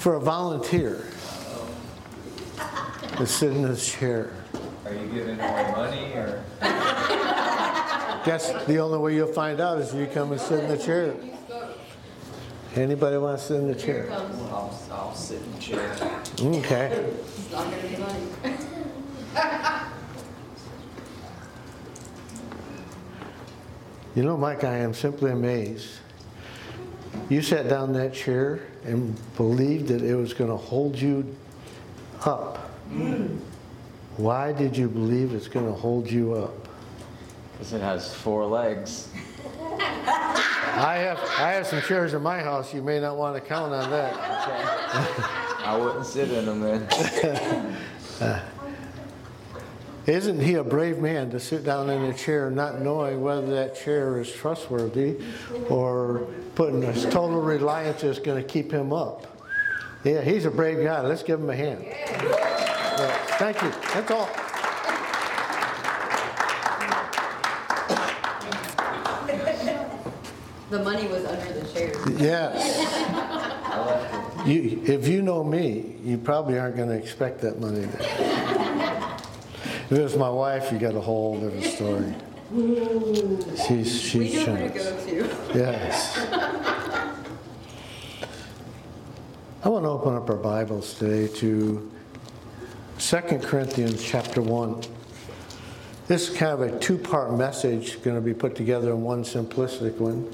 for a volunteer to sit in this chair. Are you giving away money or? Guess the only way you'll find out is if you come and sit in the chair. Anybody want to sit in the chair? I'll sit in the chair. Okay. It's not going to be money. You know, Mike, I am simply amazed. You sat down in that chair and believed that it was going to hold you up. Why did you believe it's going to hold you up? Because it has 4 legs. I have some chairs in my house. You may not want to count on that. I wouldn't sit in them then. Isn't he a brave man to sit down in a chair not knowing whether that chair is trustworthy or putting his total reliance is going to keep him up? Yeah, he's a brave guy. Let's give him a hand. Yeah, thank you. That's all. The money was under the chair. Yes. If you know me, you probably aren't going to expect that money there. If it was my wife, you got a whole different story. She's We know where to generous. go to. Yes. I want to open up our Bibles today to 2 Corinthians chapter 1. This is kind of a 2-part message going to be put together in one simplistic one.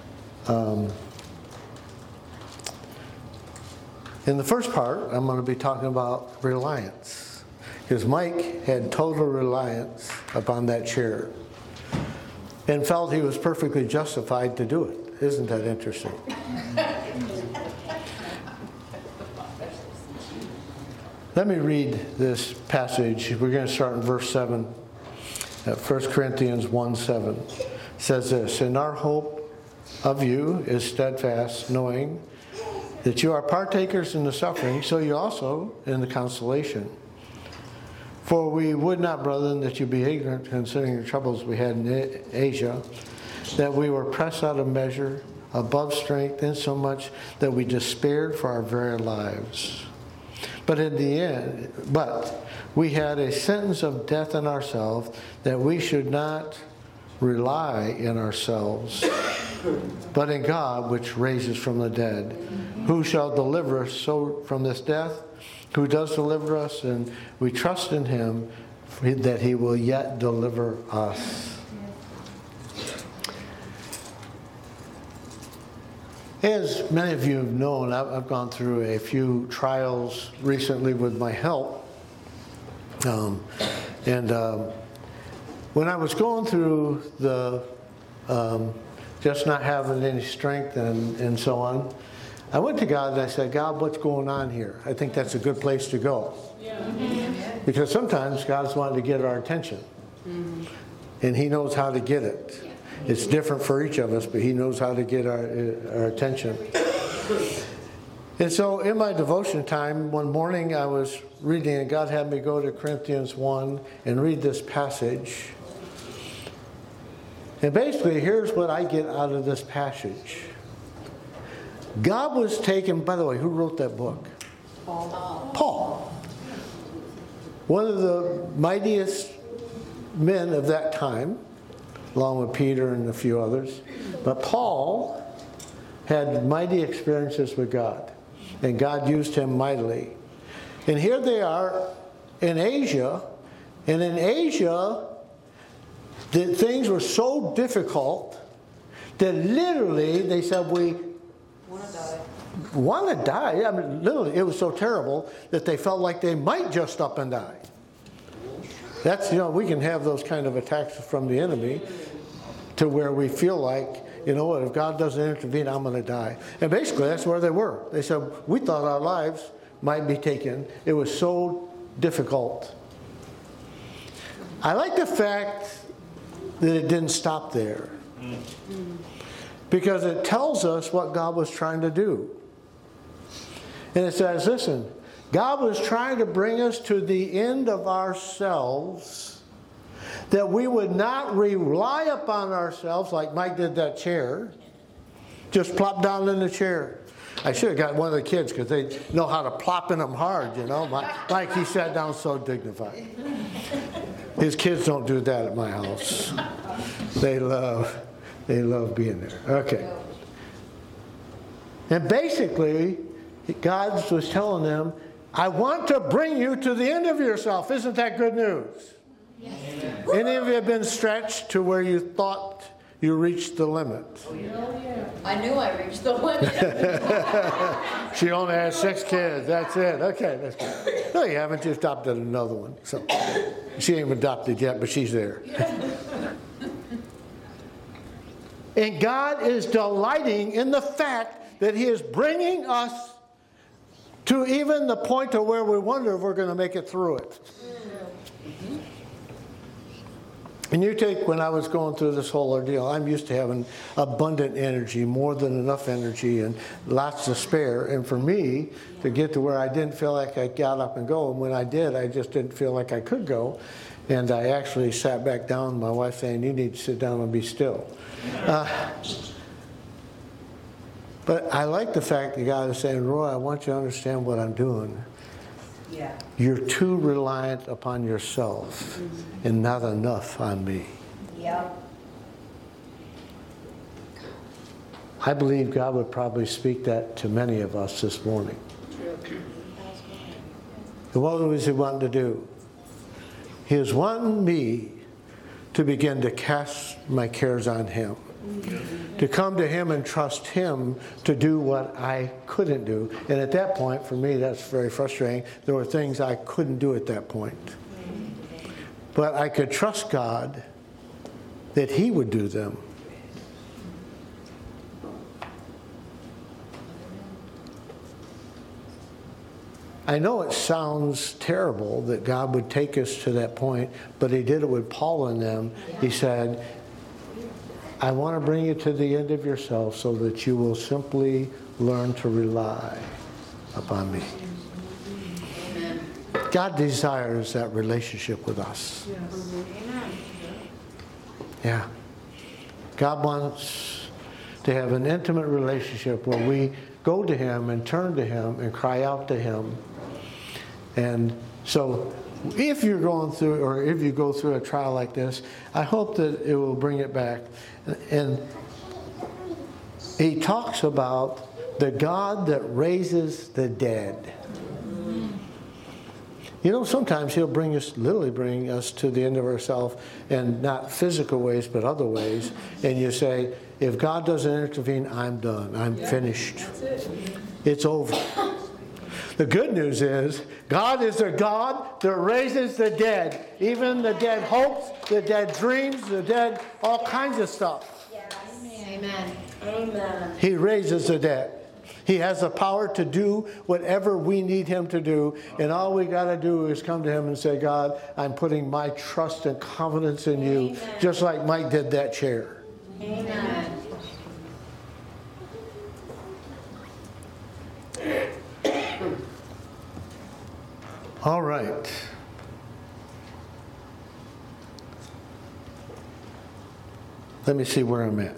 In the first part, I'm going to be talking about reliance. Because Mike had total reliance upon that chair and felt he was perfectly justified to do it. Isn't that interesting? Let me read this passage. We're going to start in verse 7. 1 Corinthians 1:7 says this, "And our hope of you is steadfast, knowing that you are partakers in the suffering, so you also in the consolation. For we would not, brethren, that you be ignorant concerning the troubles we had in Asia, that we were pressed out of measure, above strength, insomuch that we despaired for our very lives. But in the end, we had a sentence of death in ourselves, that we should not rely in ourselves, but in God, which raises from the dead, who shall deliver us so from this death, who does deliver us, and we trust in him that he will yet deliver us." As many of you have known, I've gone through a few trials recently with my health. When I was going through the just not having any strength and so on, I went to God and I said, "God, what's going on here? I think that's a good place to go." Because sometimes God's wanting to get our attention. And he knows how to get it. It's different for each of us, but he knows how to get our attention. And so in my devotion time, one morning I was reading, and God had me go to Corinthians 1 and read this passage. And basically, here's what I get out of this passage. God was taken, by the way, who wrote that book? Paul. One of the mightiest men of that time, along with Peter and a few others. But Paul had mighty experiences with God, and God used him mightily. And here they are in Asia, and in Asia, things were so difficult that literally they said, "We want to die." I mean, literally, it was so terrible that they felt like they might just up and die. That's, we can have those kind of attacks from the enemy to where we feel like, you know what, if God doesn't intervene, I'm going to die. And basically, that's where they were. They said, we thought our lives might be taken. It was so difficult. I like the fact that it didn't stop there. Because it tells us what God was trying to do. And it says, listen, God was trying to bring us to the end of ourselves, that we would not rely upon ourselves like Mike did that chair, just plop down in the chair. I should have got one of the kids because they know how to plop in them hard, you know. Mike, he sat down so dignified. His kids don't do that at my house. They love being there. Okay. And basically, God was telling them, I want to bring you to the end of yourself. Isn't that good news? Yes. Any of you have been stretched to where you thought you reached the limit? Oh, yeah. I knew I reached the limit. She only has 6 kids. That's it. Okay, that's good. No, you haven't. You adopted another one. So she ain't adopted yet, but she's there. And God is delighting in the fact that He is bringing us to even the point of where we wonder if we're going to make it through it. And you take, when I was going through this whole ordeal, I'm used to having abundant energy, more than enough energy, and lots to spare. And for me, to get to where I didn't feel like I got up and go, and when I did, I just didn't feel like I could go. And I actually sat back down, my wife saying, you need to sit down and be still. But I like the fact that God is saying, Roy, I want you to understand what I'm doing. Yeah. You're too reliant upon yourself and not enough on me. Yep. I believe God would probably speak that to many of us this morning. And what was He wanting to do? He is wanting me to begin to cast my cares on Him. To come to Him and trust Him to do what I couldn't do. And at that point, for me, that's very frustrating. There were things I couldn't do at that point. But I could trust God that He would do them. I know it sounds terrible that God would take us to that point, but He did it with Paul and them. He said, I want to bring you to the end of yourself so that you will simply learn to rely upon me. Amen. God desires that relationship with us. Amen. Yeah. God wants to have an intimate relationship where we go to Him and turn to Him and cry out to Him. And so if you're going through, or if you go through a trial like this, I hope that it will bring it back. And he talks about the God that raises the dead. You know, sometimes He'll literally bring us to the end of ourselves, and not physical ways, but other ways. And you say, if God doesn't intervene, I'm done. I'm finished. It's over. The good news is, God is a God that raises the dead. Even the dead hopes, the dead dreams, the dead, all kinds of stuff. Yes. Amen. Amen. He raises the dead. He has the power to do whatever we need Him to do. And all we got to do is come to Him and say, God, I'm putting my trust and confidence in You. Amen. Just like Mike did that chair. Amen. All right. Let me see where I'm at.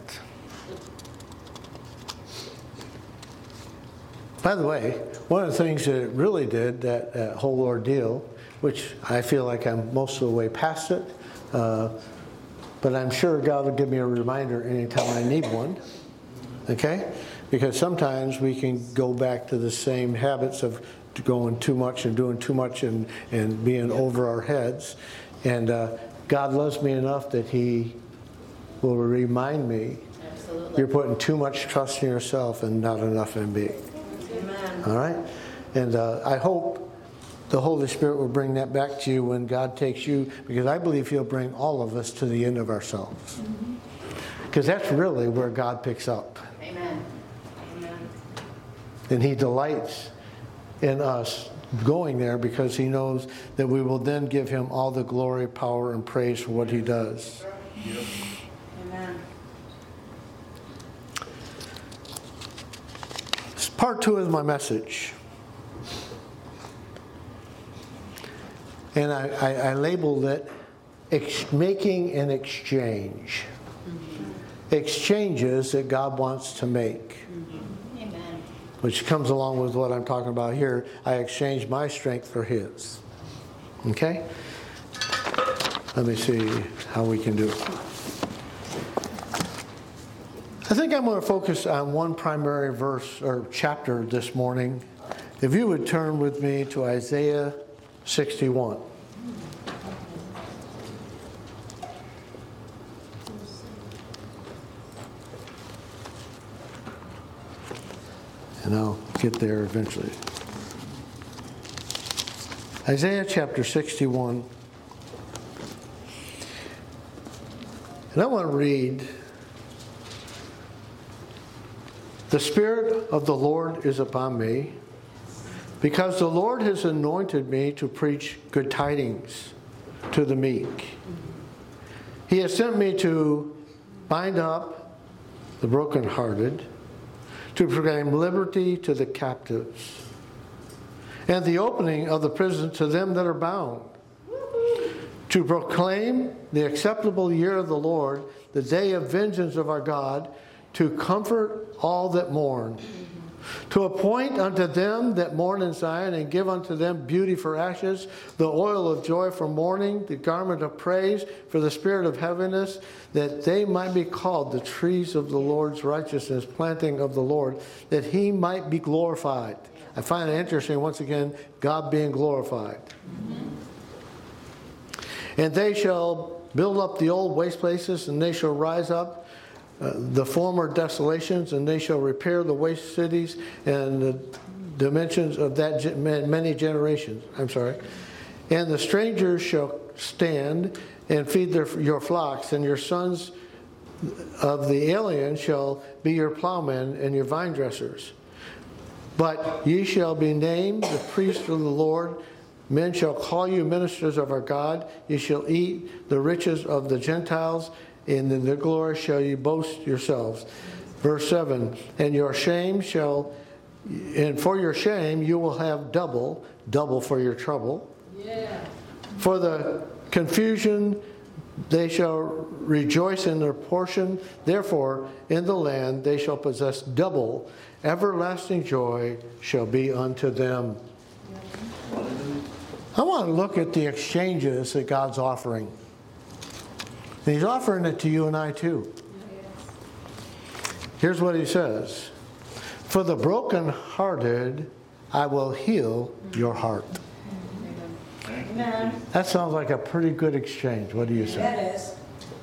By the way, one of the things that it really did, that whole ordeal, which I feel like I'm most of the way past it, but I'm sure God will give me a reminder anytime I need one. Okay? Because sometimes we can go back to the same habits of going too much and doing too much and being over our heads. And God loves me enough that He will remind me, Absolutely. you're putting too much trust in yourself and not enough in me. Amen. All right? And I hope the Holy Spirit will bring that back to you when God takes you, because I believe He'll bring all of us to the end of ourselves. Because that's really where God picks up. Amen. Amen. And He delights in us going there, because He knows that we will then give Him all the glory, power, and praise for what He does. Amen. Part 2 is my message. And I labeled it making an exchange. Exchanges that God wants to make. Amen. which comes along with what I'm talking about here. I exchanged my strength for his. Okay? Let me see how we can do it. I think I'm going to focus on one primary verse or chapter this morning. If you would turn with me to Isaiah 61. And I'll get there eventually. Isaiah chapter 61. And I want to read, "The Spirit of the Lord is upon me, because the Lord has anointed me to preach good tidings to the meek. He has sent me to bind up the brokenhearted, to proclaim liberty to the captives, and the opening of the prison to them that are bound, to proclaim the acceptable year of the Lord, the day of vengeance of our God, to comfort all that mourn, to appoint unto them that mourn in Zion, and give unto them beauty for ashes, the oil of joy for mourning, the garment of praise for the spirit of heaviness, that they might be called the trees of the Lord's righteousness, planting of the Lord, that he might be glorified." I find it interesting, once again, God being glorified. "And they shall build up the old waste places, and they shall rise up the former desolations, and they shall repair the waste cities and the dimensions of that many generations." "And the strangers shall stand and feed your flocks, and your sons of the alien shall be your plowmen and your vine dressers. But ye shall be named the priests of the Lord. Men shall call you ministers of our God. Ye shall eat the riches of the Gentiles, and in their glory shall ye boast yourselves." Verse 7, "And for your shame you will have double for your trouble. For the confusion they shall rejoice in their portion. Therefore in the land they shall possess double. Everlasting joy shall be unto them." I want to look at the exchanges that God's offering. And he's offering it to you and I too. Here's what he says. "For the brokenhearted I will heal your heart." Amen. That sounds like a pretty good exchange. What do you say? That is.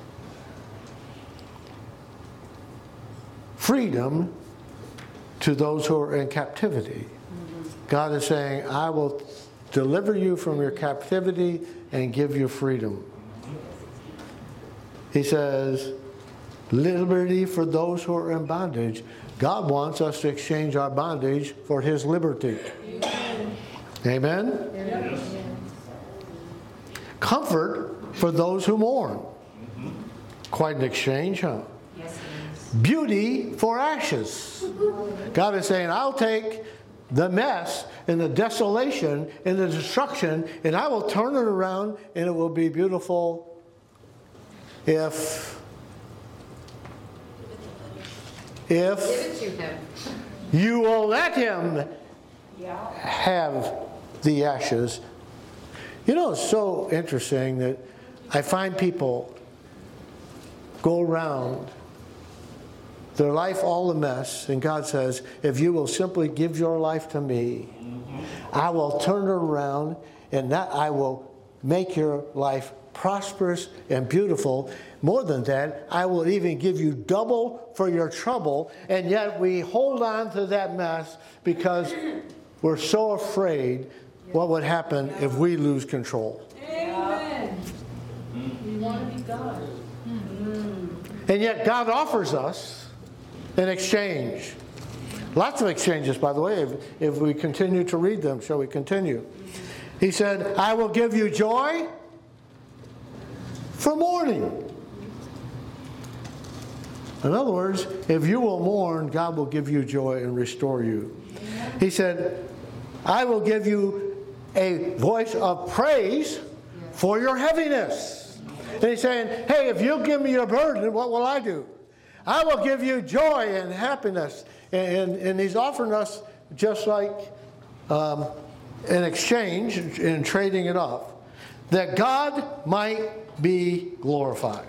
Freedom to those who are in captivity. God is saying, I will deliver you from your captivity and give you freedom. He says, liberty for those who are in bondage. God wants us to exchange our bondage for his liberty. Amen? Yes. Comfort for those who mourn. Quite an exchange, huh? Yes, Beauty for ashes. God is saying, I'll take the mess and the desolation and the destruction, and I will turn it around, and it will be beautiful if Give it to him. you will let him have the ashes. You know, it's so interesting that I find people go around their life all a mess, and God says, if you will simply give your life to me, I will turn it around, and that I will make your life prosperous and beautiful. More than that, I will even give you double for your trouble. And yet we hold on to that mess because we're so afraid what would happen if we lose control. Amen. You want to be God. And yet God offers us an exchange. Lots of exchanges, by the way, if we continue to read them. Shall we continue? He said, I will give you joy for mourning. In other words, if you will mourn, God will give you joy and restore you. He said, I will give you a voice of praise for your heaviness. And he's saying, hey, if you'll give me your burden, what will I do? I will give you joy and happiness. And he's offering us just like an exchange in trading it off, that God might be glorified.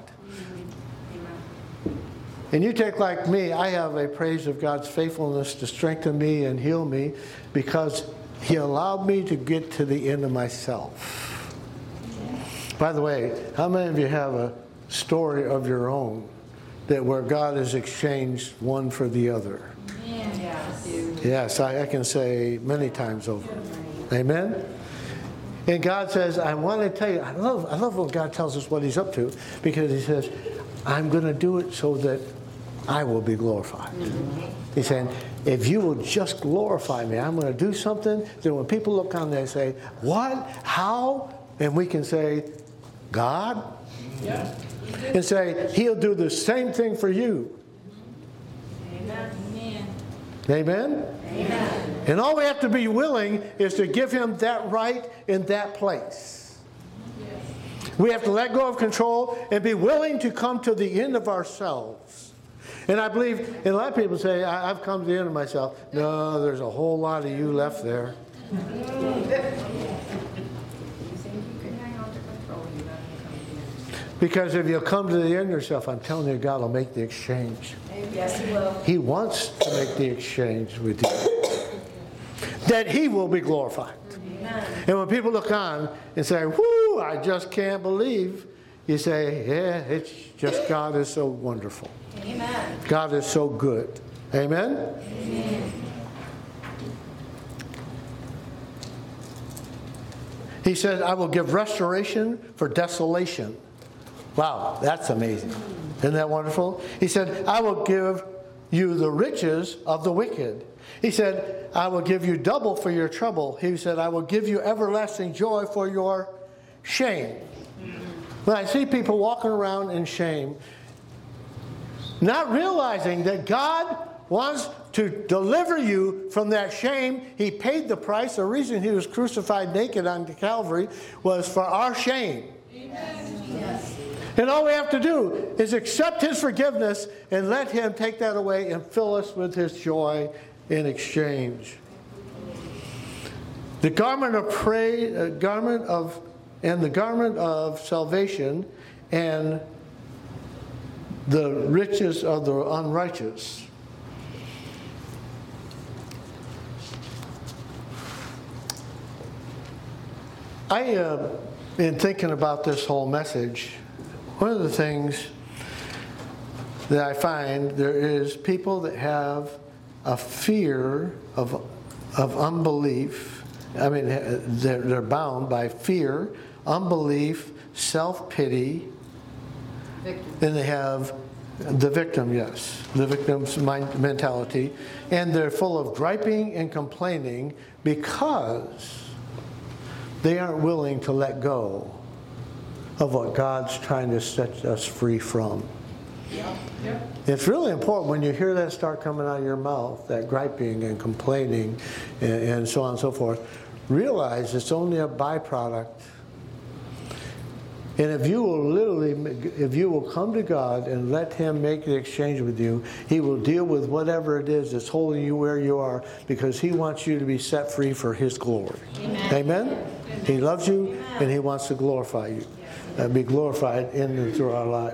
And you take like me, I have a praise of God's faithfulness to strengthen me and heal me because He allowed me to get to the end of myself. By the way, how many of you have a story of your own that where God has exchanged one for the other? Yes, I can say many times over. Amen? And God says, I want to tell you, I love when God tells us what He's up to, because He says, I'm going to do it so that I will be glorified. He's saying, if you will just glorify me, I'm going to do something that when people look on, they say, what? How? And we can say, God? Yeah. And say, He'll do the same thing for you. Amen. Amen? Amen. And all we have to be willing is to give Him that right in that place. We have to let go of control and be willing to come to the end of ourselves. And I believe, and a lot of people say, I've come to the end of myself. No, there's a whole lot of you left there. Because if you come to the end of yourself, I'm telling you, God will make the exchange. Yes, He will. He wants to make the exchange with you. That He will be glorified. Amen. And when people look on and say, whoo, I just can't believe, you say, yeah, it's just God is so wonderful. Amen. God is so good. Amen? Amen. He said, I will give restoration for desolation. Wow, that's amazing. Isn't that wonderful? He said, I will give you the riches of the wicked. He said, I will give you double for your trouble. He said, I will give you everlasting joy for your shame. When I see people walking around in shame, not realizing that God wants to deliver you from that shame, He paid the price. The reason He was crucified naked on Calvary was for our shame. Yes. And all we have to do is accept His forgiveness and let Him take that away and fill us with His joy in exchange. The garment of praise, the garment of salvation, and the riches of the unrighteous. In thinking about this whole message, one of the things that I find, there is people that have a fear of unbelief. I mean, they're bound by fear, unbelief, self-pity. Then they have the victim, yes, the victim's mentality. And they're full of griping and complaining because they aren't willing to let go of what God's trying to set us free from. It's really important when you hear that start coming out of your mouth, that griping and complaining and so on and so forth. Realize it's only a byproduct. And if you will come to God and let Him make the exchange with you, He will deal with whatever it is that's holding you where you are, because He wants you to be set free for His glory. Amen? Amen? He loves you and He wants to glorify you. Be glorified in and through our life.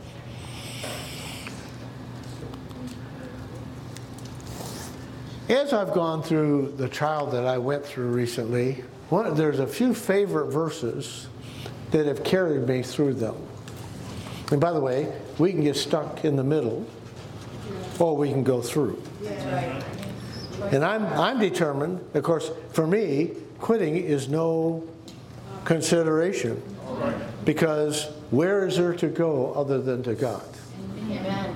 As I've gone through the trial that I went through recently, there's a few favorite verses that have carried me through them. And by the way, we can get stuck in the middle, or we can go through. And I'm determined, of course, for me, quitting is no consideration. Because where is there to go other than to God? Amen.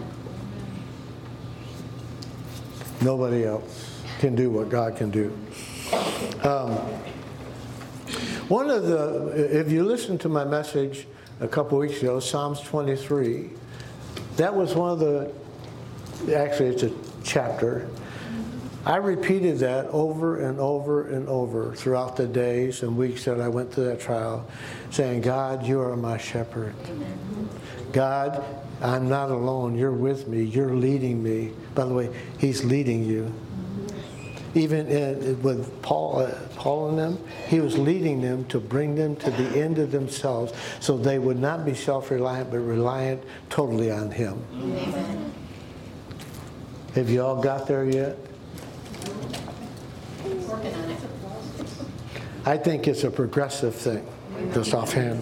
Nobody else can do what God can do. One of if you listen to my message a couple weeks ago, Psalms 23, that was one of the, actually it's a chapter. I repeated that over and over and over throughout the days and weeks that I went through that trial, saying, God, you are my shepherd. Amen. God, I'm not alone. You're with me. You're leading me. By the way, He's leading you. even with Paul and them, he was leading them to bring them to the end of themselves so they would not be self-reliant, but reliant totally on him. Amen. Have you all got there yet? Working on it. I think it's a progressive thing, just offhand.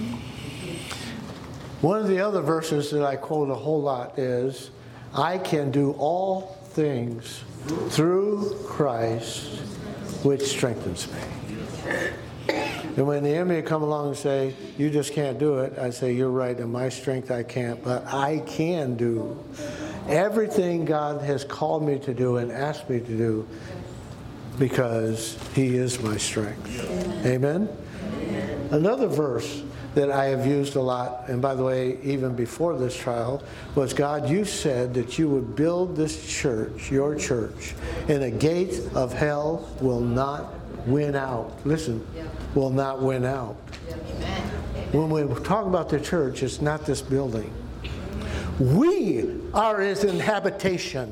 One of the other verses that I quote a whole lot is, I can do all things through Christ, which strengthens me. And when the enemy come along and say, you just can't do it, I say, you're right, in my strength I can't, but I can do everything God has called me to do and asked me to do because he is my strength. Amen? Another verse that I have used a lot, and by the way, even before this trial, was, God, you said that you would build this church, your church, and a gate of hell will not win out. Listen, will not win out. When we talk about the church, it's not this building. We are its habitation.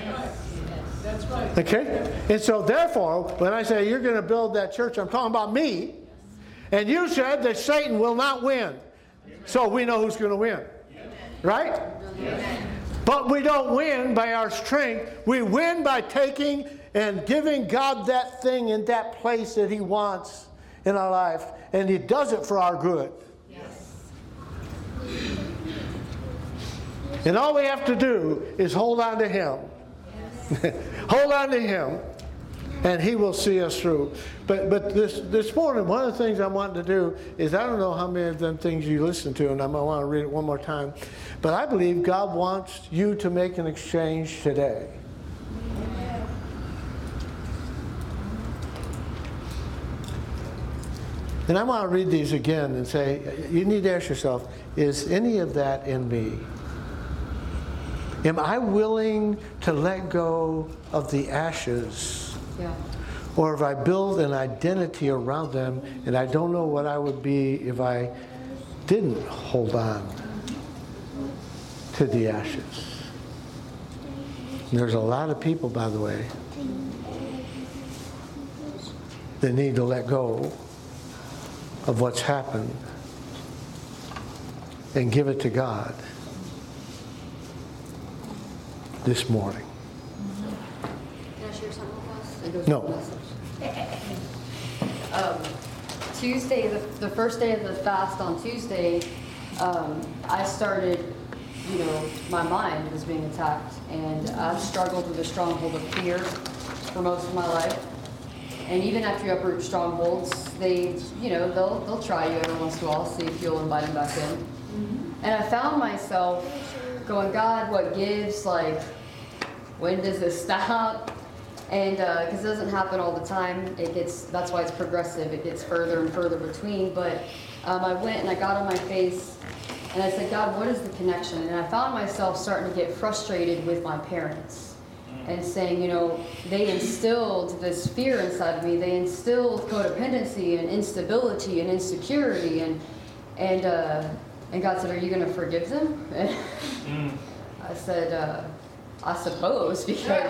Okay? And so therefore, when I say you're going to build that church, I'm talking about me. And you said that Satan will not win. So we know who's going to win. Right? But we don't win by our strength. We win by taking and giving God that thing in that place that he wants in our life. And he does it for our good. And all we have to do is hold on to him. Hold on to him. And he will see us through. But this morning, one of the things I want to do is, I don't know how many of them things you listen to, and I want to read it one more time. But I believe God wants you to make an exchange today. And I want to read these again and say, you need to ask yourself, is any of that in me? Am I willing to let go of the ashes? Yeah. Or if I build an identity around them, and I don't know what I would be if I didn't hold on to the ashes. And there's a lot of people, by the way, that need to let go of what's happened and give it to God this morning. Can I share something with us? No. Tuesday, the first day of the fast on Tuesday, I started, my mind was being attacked, and I've struggled with a stronghold of fear for most of my life. And even after you uproot strongholds, they'll try you every once in a while, see if you'll invite them back in. And I found myself going, God, what gives? Like, when does this stop? And because it doesn't happen all the time, that's why it's progressive. It gets further and further between. But I went and I got on my face and I said, God, what is the connection? And I found myself starting to get frustrated with my parents and saying, they instilled this fear inside of me. They instilled codependency and instability and insecurity. And God said, are you going to forgive them? And I said, I suppose, because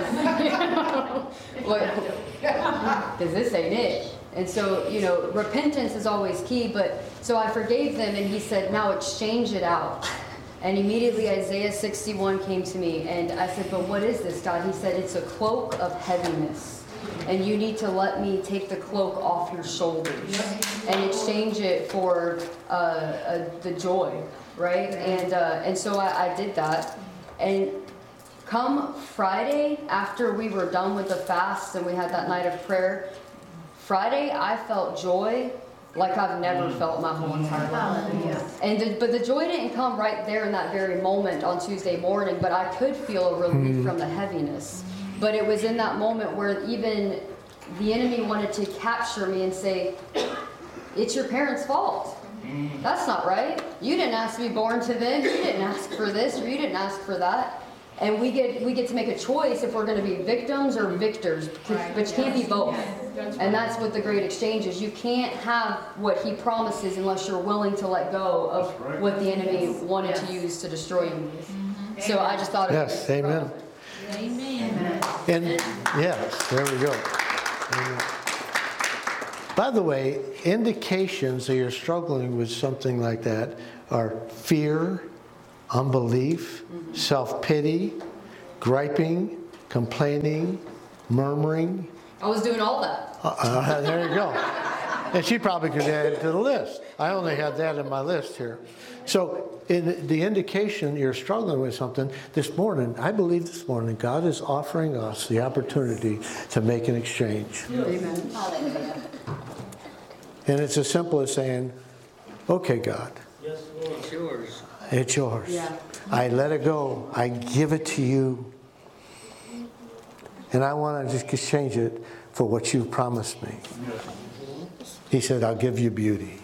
this ain't it. And so, repentance is always key. But so I forgave them, and he said, now exchange it out. And immediately Isaiah 61 came to me, and I said, but what is this, God? He said, it's a cloak of heaviness, and you need to let me take the cloak off your shoulders and exchange it for the joy, right? And so I did that, and come Friday, after we were done with the fast and we had that night of prayer, Friday I felt joy like I've never felt my whole entire life. But the joy didn't come right there in that very moment on Tuesday morning, but I could feel a relief from the heaviness. But it was in that moment where even the enemy wanted to capture me and say, it's your parents' fault. That's not right. You didn't ask to be born to them. You didn't ask for this, or you didn't ask for that. And we get to make a choice if we're going to be victims or victors, but you can't be both. And that's what the great exchange is. You can't have what he promises unless you're willing to let go of what the enemy wanted to use to destroy you. So I just thought it was yes, amen. Amen. And yes, there we go. Amen. By the way, indications that you're struggling with something like that are fear, unbelief, self-pity, griping, complaining, murmuring. I was doing all that. There you go. And she probably could add it to the list. I only had that in my list here. So in the indication you're struggling with something, this morning, I believe this morning, God is offering us the opportunity to make an exchange. Amen. And it's as simple as saying, okay, God, It's yours. it's yours. Yeah. I let it go. I give it to you. And I want to just exchange it for what you've promised me. He said, I'll give you beauty.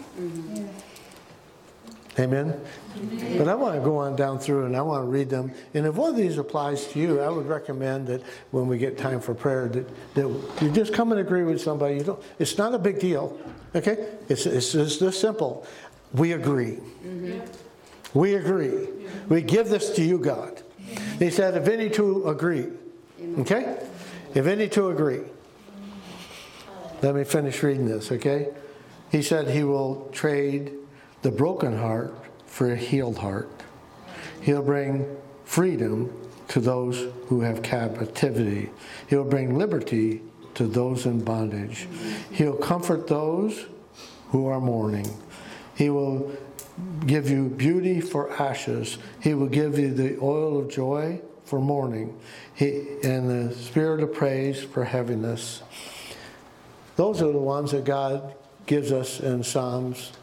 Amen? But I want to go on down through and I want to read them. And if one of these applies to you, I would recommend that when we get time for prayer, that you just come and agree with somebody. You don't. It's not a big deal. Okay? It's just this simple. We agree. We agree. We give this to you, God. He said, if any two agree. Okay? If any two agree. Let me finish reading this, okay? He said he will trade the broken heart for a healed heart. He'll bring freedom to those who have captivity. He'll bring liberty to those in bondage. He'll comfort those who are mourning. He will give you beauty for ashes. He will give you the oil of joy for mourning. And the spirit of praise for heaviness. Those are the ones that God gives us in Psalms.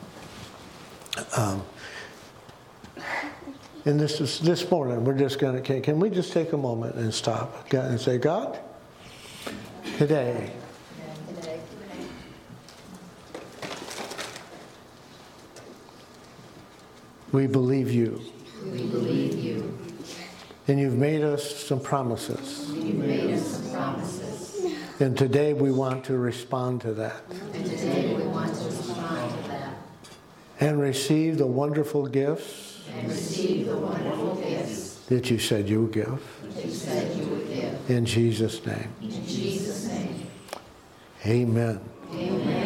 And this morning, we're just going to, can we just take a moment and stop and say, God, today, we believe you. We believe you. And you've made us some promises. You've made us some promises. And today we want to respond to that. And today we want to respond to that. And receive the wonderful gifts And receive the wonderful gifts that you said you would give. that you said you would give. In Jesus' name. In Jesus' name. Amen. Amen.